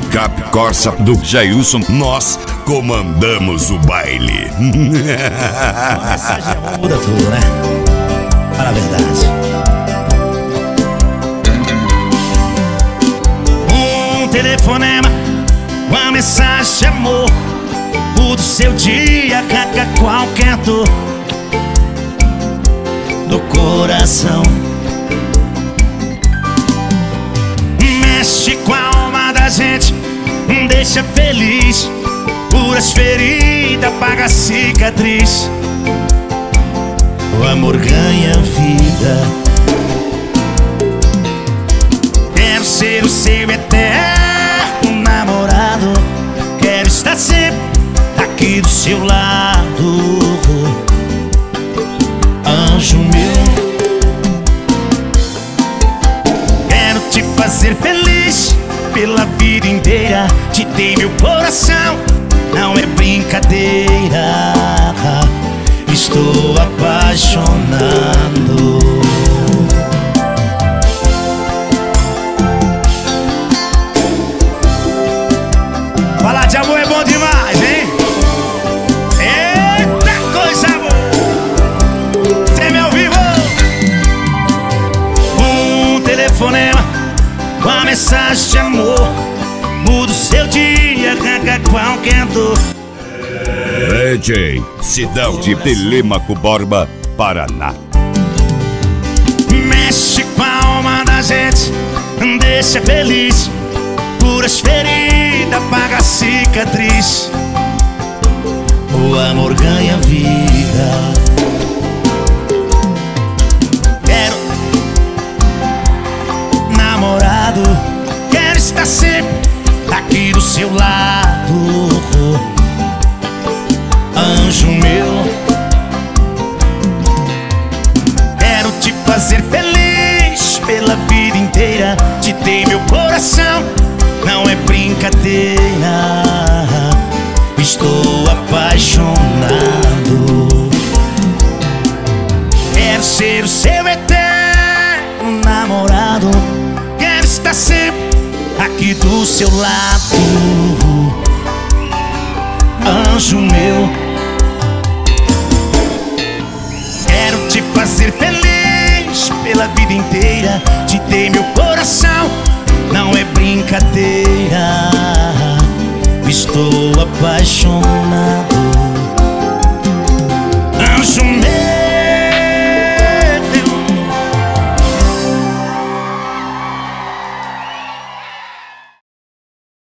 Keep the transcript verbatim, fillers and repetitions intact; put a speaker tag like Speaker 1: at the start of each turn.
Speaker 1: picape Corsa do Jailson, nós comandamos o baile.
Speaker 2: Uma mensagem muda tudo, né? Para a verdade. Um telefonema, uma mensagem de amor, muda o seu dia, caca qualquer dor do coração. Mexe com a alma da gente, deixa feliz, cura as feridas, paga a cicatriz. O amor ganha vida. Quero ser o seu eterno namorado, quero estar sempre aqui do seu lado. Anjo meu, quero te fazer feliz pela vida inteira. Te dei meu coração, não é brincadeira. Estou apaixonado. Falar de amor é bom demais, hein? Eita coisa boa! Você me ouviu? Um telefonema, uma mensagem de amor, muda o seu dia, caga qualquer dor.
Speaker 1: D J Sidão de Telêmaco Borba, Paraná.
Speaker 2: Mexe com a alma da gente, deixa feliz, cura as feridas, paga a cicatriz. O amor ganha vida. Quero namorado, quero estar sempre aqui do seu lado. Anjo meu, quero te fazer feliz pela vida inteira. Te dei meu coração, não é brincadeira. Estou apaixonado. Quero ser o seu eterno namorado, quero estar sempre aqui do seu lado. Anjo meu, quero te fazer feliz pela vida inteira. Te dei meu coração, não é brincadeira. Estou apaixonado.